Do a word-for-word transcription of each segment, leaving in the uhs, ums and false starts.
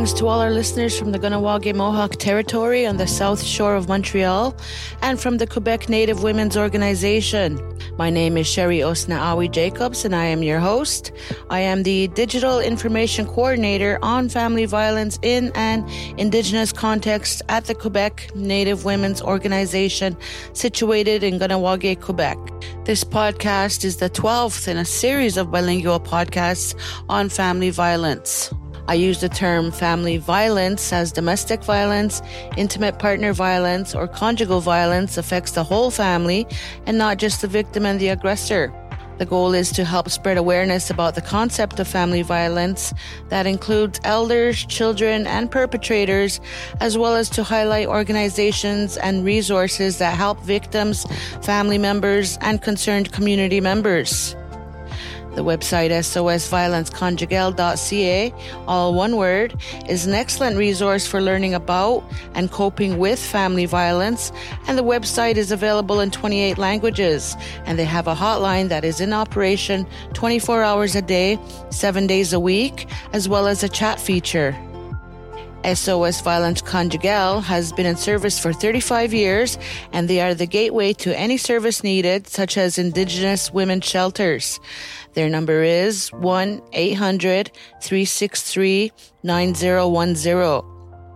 Greetings to all our listeners from the Kahnawake Mohawk territory on the south shore of Montreal and from the Quebec Native Women's Organization. My name is Sherry Osnaawi Jacobs and I am your host. I am the Digital Information Coordinator on Family Violence in an Indigenous Context at the Quebec Native Women's Organization situated in Kahnawake, Quebec. This podcast is the twelfth in a series of bilingual podcasts on family violence. I use the term family violence as domestic violence, intimate partner violence, or conjugal violence affects the whole family and not just the victim and the aggressor. The goal is to help spread awareness about the concept of family violence that includes elders, children, and perpetrators, as well as to highlight organizations and resources that help victims, family members, and concerned community members. The website S O S violence conjugale dot C A, all one word, is an excellent resource for learning about and coping with family violence, and the website is available in twenty-eight languages, and they have a hotline that is in operation twenty-four hours a day, seven days a week, as well as a chat feature. S O S Violence Conjugale has been in service for thirty-five years, and they are the gateway to any service needed, such as Indigenous women's shelters. Their number is one eight hundred, three six three, nine zero one zero.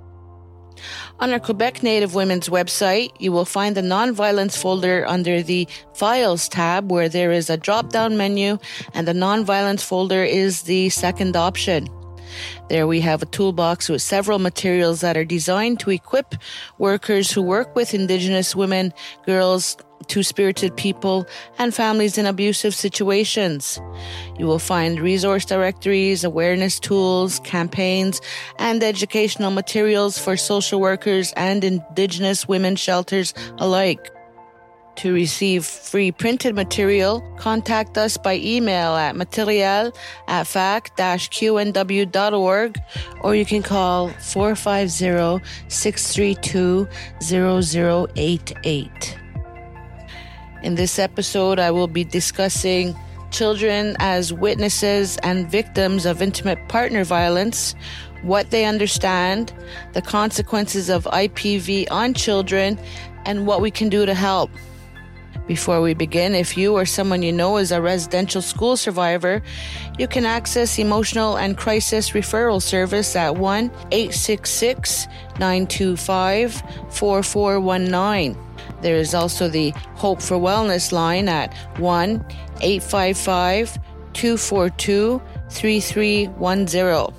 On our Quebec Native Women's website, you will find the Nonviolence folder under the Files tab, where there is a drop-down menu, and the Nonviolence folder is the second option. There we have a toolbox with several materials that are designed to equip workers who work with Indigenous women, girls, two-spirited people, and families in abusive situations. You will find resource directories, awareness tools, campaigns, and educational materials for social workers and Indigenous women shelters alike. To receive free printed material, contact us by email at material at fac dash q n w dot org, or you can call four five zero, six three two, zero zero eight eight. In this episode, I will be discussing children as witnesses and victims of intimate partner violence, what they understand, the consequences of I P V on children, and what we can do to help. Before we begin, if you or someone you know is a residential school survivor, you can access Emotional and Crisis Referral Service at one eight six six, nine two five, four four one nine. There is also the Hope for Wellness line at one eight five five, two four two, three three one zero.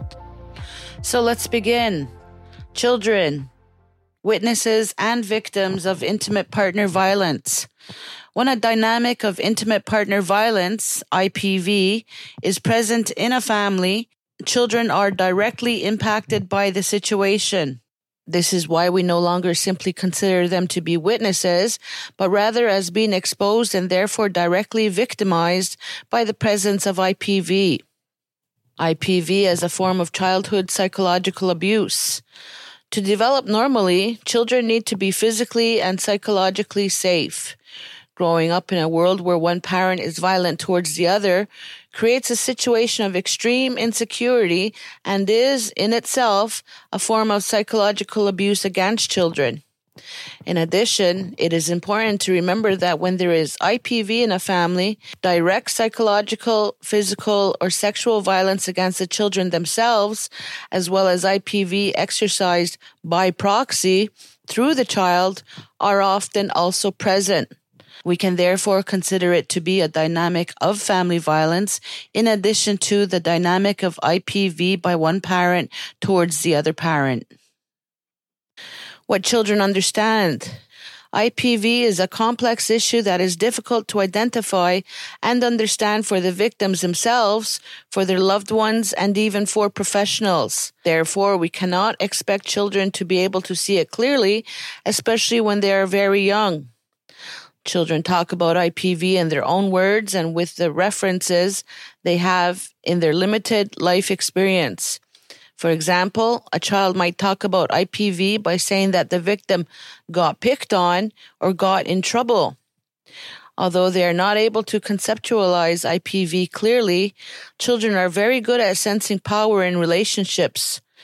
So let's begin. Children, witnesses and victims of intimate partner violence. When a dynamic of intimate partner violence, I P V, is present in a family, children are directly impacted by the situation. This is why we no longer simply consider them to be witnesses, but rather as being exposed and therefore directly victimized by the presence of I P V. I P V as a form of childhood psychological abuse. To develop normally, children need to be physically and psychologically safe. Growing up in a world where one parent is violent towards the other creates a situation of extreme insecurity and is, in itself, a form of psychological abuse against children. In addition, it is important to remember that when there is I P V in a family, direct psychological, physical, or sexual violence against the children themselves, as well as I P V exercised by proxy through the child, are often also present. We can therefore consider it to be a dynamic of family violence in addition to the dynamic of I P V by one parent towards the other parent. What children understand. I P V is a complex issue that is difficult to identify and understand for the victims themselves, for their loved ones, and even for professionals. Therefore, we cannot expect children to be able to see it clearly, especially when they are very young. Children talk about I P V in their own words and with the references they have in their limited life experience. For example, a child might talk about I P V by saying that the victim got picked on or got in trouble. Although they are not able to conceptualize I P V clearly, children are very good at sensing power in relationships.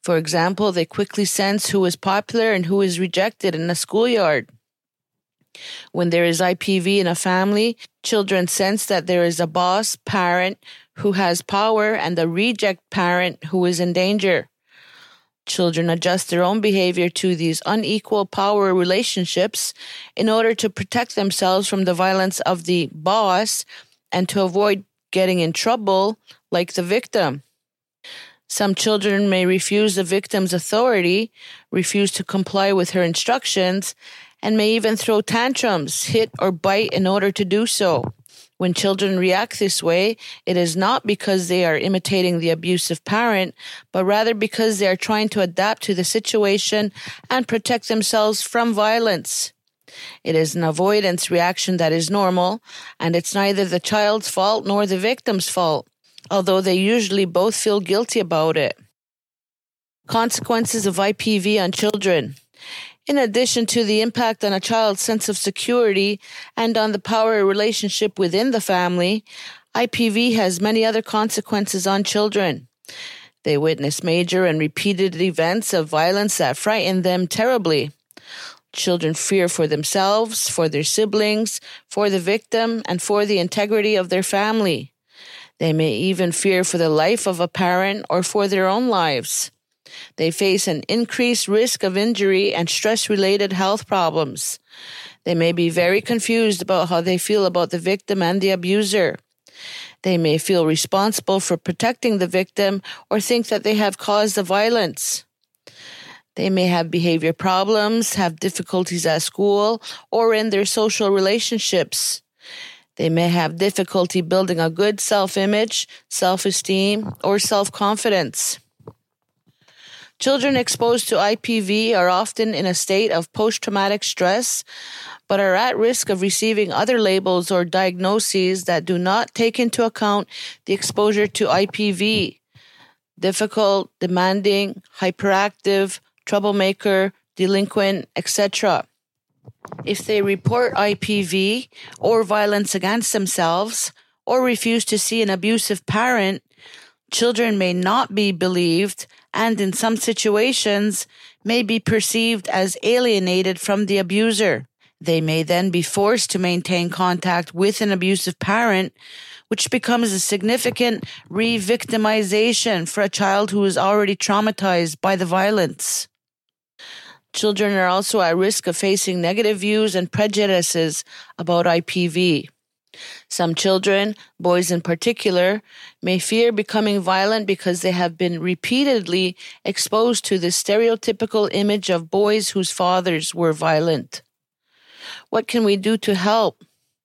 For example, they quickly sense who is popular and who is rejected in a schoolyard. When there is I P V in a family, children sense that there is a boss parent who has power and a reject parent who is in danger. Children adjust their own behavior to these unequal power relationships in order to protect themselves from the violence of the boss and to avoid getting in trouble like the victim. Some children may refuse the victim's authority, refuse to comply with her instructions, and may even throw tantrums, hit or bite in order to do so. When children react this way, it is not because they are imitating the abusive parent, but rather because they are trying to adapt to the situation and protect themselves from violence. It is an avoidance reaction that is normal, and it's neither the child's fault nor the victim's fault, although they usually both feel guilty about it. Consequences of I P V on children. In addition to the impact on a child's sense of security and on the power relationship within the family, I P V has many other consequences on children. They witness major and repeated events of violence that frighten them terribly. Children fear for themselves, for their siblings, for the victim, and for the integrity of their family. They may even fear for the life of a parent or for their own lives. They face an increased risk of injury and stress-related health problems. They may be very confused about how they feel about the victim and the abuser. They may feel responsible for protecting the victim or think that they have caused the violence. They may have behavior problems, have difficulties at school, or in their social relationships. They may have difficulty building a good self-image, self-esteem, or self-confidence. Children exposed to I P V are often in a state of post-traumatic stress, but are at risk of receiving other labels or diagnoses that do not take into account the exposure to I P V. Difficult, demanding, hyperactive, troublemaker, delinquent, et cetera. If they report I P V or violence against themselves or refuse to see an abusive parent, children may not be believed and in some situations may be perceived as alienated from the abuser. They may then be forced to maintain contact with an abusive parent, which becomes a significant re-victimization for a child who is already traumatized by the violence. Children are also at risk of facing negative views and prejudices about I P V. Some children, boys in particular, may fear becoming violent because they have been repeatedly exposed to the stereotypical image of boys whose fathers were violent. What can we do to help?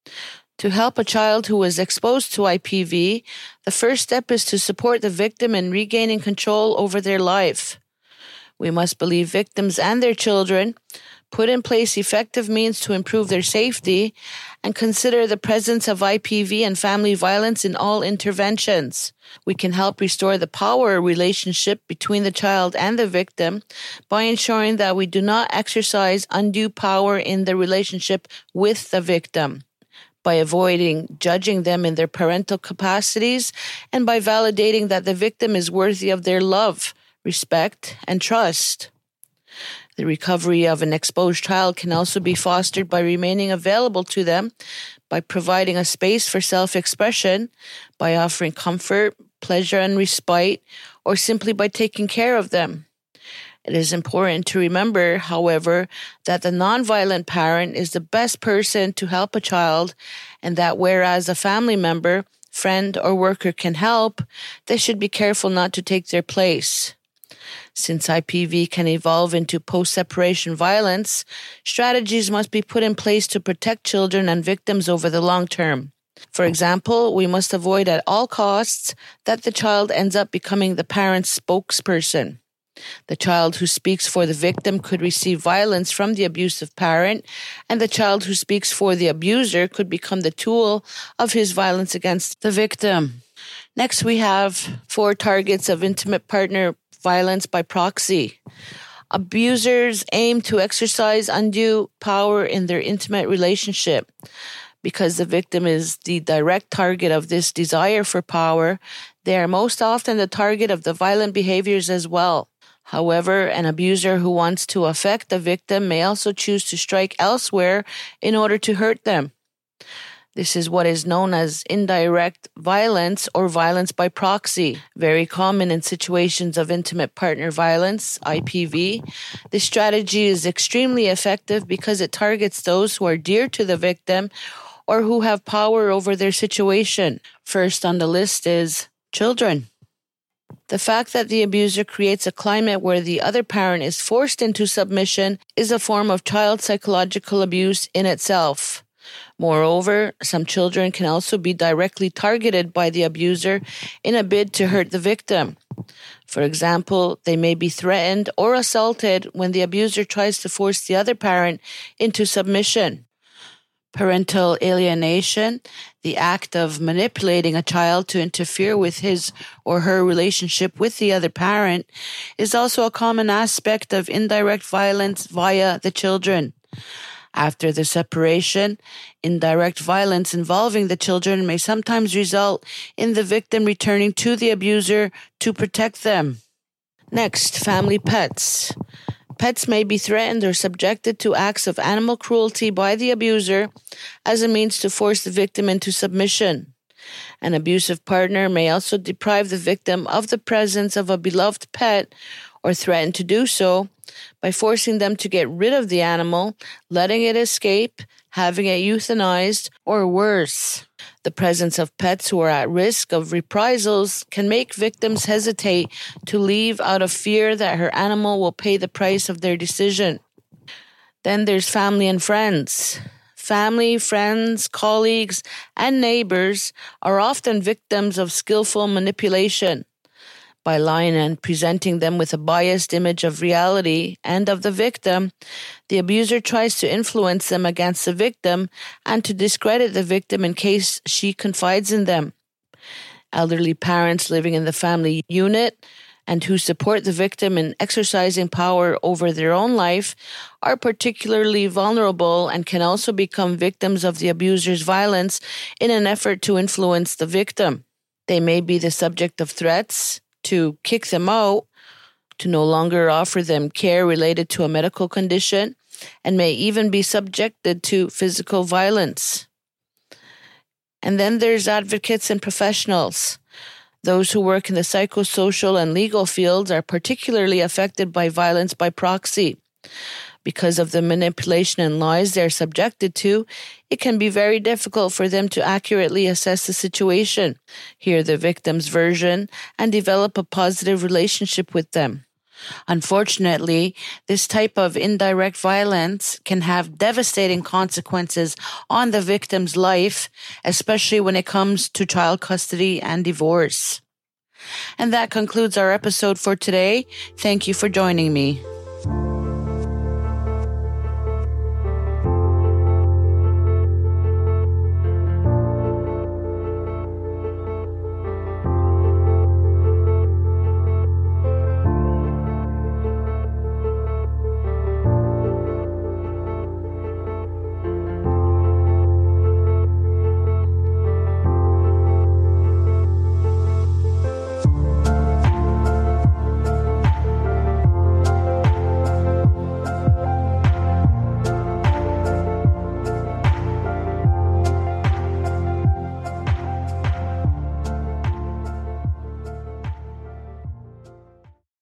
To help a child who is exposed to I P V, the first step is to support the victim in regaining control over their life. We must believe victims and their children, put in place effective means to improve their safety, and consider the presence of I P V and family violence in all interventions. We can help restore the power relationship between the child and the victim by ensuring that we do not exercise undue power in the relationship with the victim, by avoiding judging them in their parental capacities, and by validating that the victim is worthy of their love, respect, and trust. The recovery of an exposed child can also be fostered by remaining available to them, by providing a space for self-expression, by offering comfort, pleasure, and respite, or simply by taking care of them. It is important to remember, however, that the nonviolent parent is the best person to help a child, and that whereas a family member, friend, or worker can help, they should be careful not to take their place. Since I P V can evolve into post-separation violence, strategies must be put in place to protect children and victims over the long term. For example, we must avoid at all costs that the child ends up becoming the parent's spokesperson. The child who speaks for the victim could receive violence from the abusive parent, and the child who speaks for the abuser could become the tool of his violence against the victim. Next, we have four targets of intimate partner violence by proxy. Abusers aim to exercise undue power in their intimate relationship. Because the victim is the direct target of this desire for power, they are most often the target of the violent behaviors as well. However, an abuser who wants to affect the victim may also choose to strike elsewhere in order to hurt them. This is what is known as indirect violence or violence by proxy, very common in situations of intimate partner violence, I P V. This strategy is extremely effective because it targets those who are dear to the victim or who have power over their situation. First on the list is children. The fact that the abuser creates a climate where the other parent is forced into submission is a form of child psychological abuse in itself. Moreover, some children can also be directly targeted by the abuser in a bid to hurt the victim. For example, they may be threatened or assaulted when the abuser tries to force the other parent into submission. Parental alienation, the act of manipulating a child to interfere with his or her relationship with the other parent, is also a common aspect of indirect violence via the children. After the separation, indirect violence involving the children may sometimes result in the victim returning to the abuser to protect them. Next, family pets. Pets may be threatened or subjected to acts of animal cruelty by the abuser as a means to force the victim into submission. An abusive partner may also deprive the victim of the presence of a beloved pet or threaten to do so by forcing them to get rid of the animal, letting it escape, having it euthanized, or worse. The presence of pets who are at risk of reprisals can make victims hesitate to leave out of fear that her animal will pay the price of their decision. Then there's family and friends. Family, friends, colleagues, and neighbors are often victims of skillful manipulation. By lying and presenting them with a biased image of reality and of the victim, the abuser tries to influence them against the victim and to discredit the victim in case she confides in them. Elderly parents living in the family unit and who support the victim in exercising power over their own life are particularly vulnerable and can also become victims of the abuser's violence in an effort to influence the victim. They may be the subject of threats to kick them out, to no longer offer them care related to a medical condition, and may even be subjected to physical violence. And then there's advocates and professionals. Those who work in the psychosocial and legal fields are particularly affected by violence by proxy. Because of the manipulation and lies they are subjected to, it can be very difficult for them to accurately assess the situation, hear the victim's version, and develop a positive relationship with them. Unfortunately, this type of indirect violence can have devastating consequences on the victim's life, especially when it comes to child custody and divorce. And that concludes our episode for today. Thank you for joining me.